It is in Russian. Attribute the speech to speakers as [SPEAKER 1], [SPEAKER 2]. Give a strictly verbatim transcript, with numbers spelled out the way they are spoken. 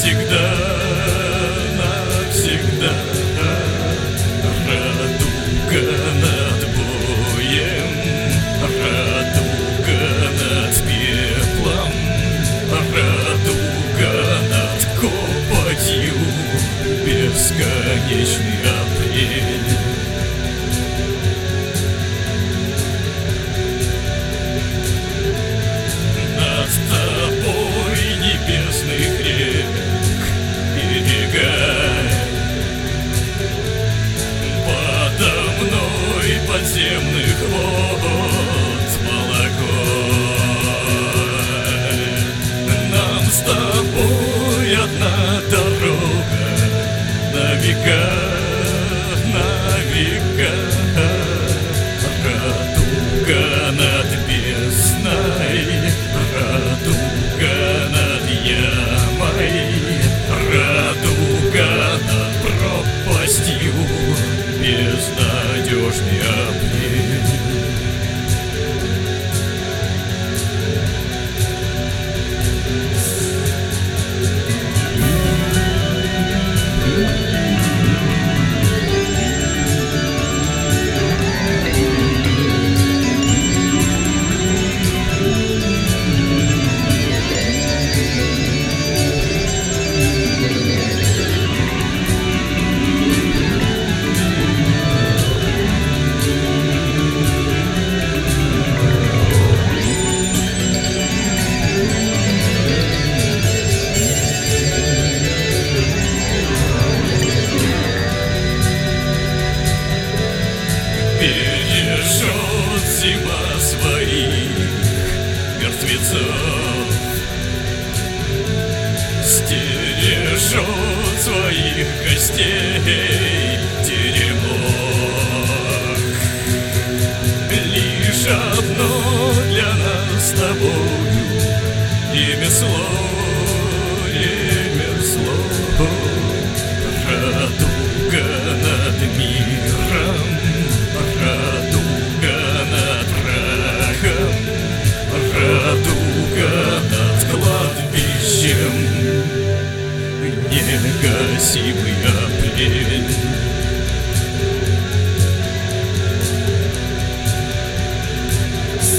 [SPEAKER 1] навсегда, навсегда. Радуга над боем, радуга над пеплом, радуга над копотью, бесконечный апрель. Над тобой небесных рек перегай, подо мной подземных вод молокой. Нам с тобой одна дорога на века, на века. Радуга над бездной, радуга над ямой, радуга над пропастью, безнадежный апрель. Бережет зима своих мертвецов, стережет своих гостей теремок. Лишь одно для нас с тобою ремесло, ремесло. Радуга над миром, радуга над прахом, радуга над кладбищем, негасимый апрель.